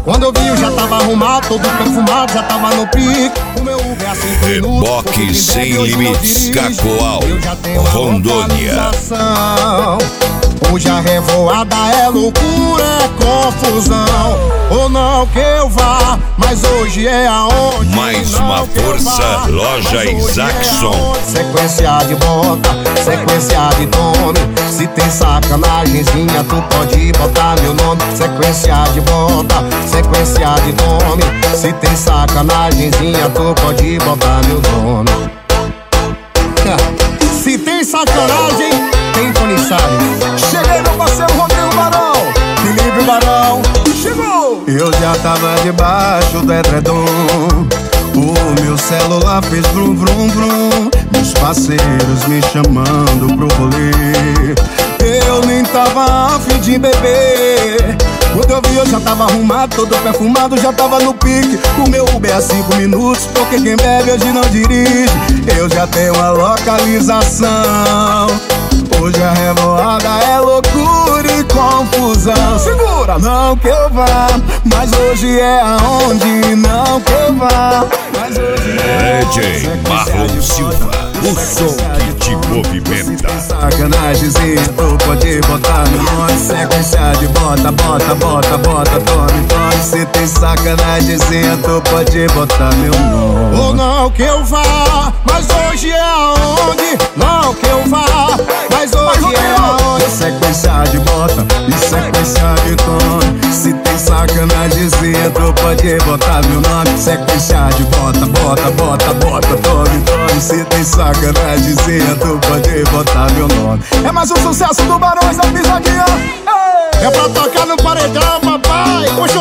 Quando eu vi eu já tava arrumado, todo perfumado, já tava no pique. O meu Uber é 5 minutos. Reboque Sem Limites, Cacoal, Rondônia. Hoje a revoada é loucura, é confusão. Ou não que eu vá, mas hoje é aonde. Mais uma força, loja Isaacson. Sequência de bota, sequência de tome. Se tem sacanagemzinha, tu pode botar meu nome. Sequência de bota, sequência de tome. Se tem sacanagemzinha, tu pode botar meu nome. Se tem sacanagem, tem Tony Salles. Cheguei, meu parceiro Rodrigo Barão, Felipe Barão, chegou! Eu já tava debaixo do edredom. O meu celular fez brum brum brum. Meus parceiros me chamando pro rolê. Eu nem tava a fim de beber. Quando eu vi eu já tava arrumado, todo perfumado, já tava no pique. O meu Uber é 5 minutos, porque quem bebe hoje não dirige. Eu já tenho uma localização. Hoje a revoada é loucura e confusão. Segura! Não que eu vá, mas hoje é aonde. Não que eu vá, mas hoje é DJ Marlon Silva, o som que te movimenta. sacanagemzinha, tu pode botar meu nome. Sequência de bota, bota, bota, bota, tome, tome. Se tem sacanagemzinha, tu pode botar meu nome. Ou não que eu vá, mas hoje é aonde. Não que eu vá, mas hoje é aonde. Sequência de bota e sequência de tome. Se tem sacanagemzinha, tu pode botar meu nome. Sequência de bota, bota, bota, bota, tome, tome. Se tem sacanagemzinha, tu pode botar meu nome. É mais um sucesso do Barões da Pisadinha. É pra tocar no paredão, papai.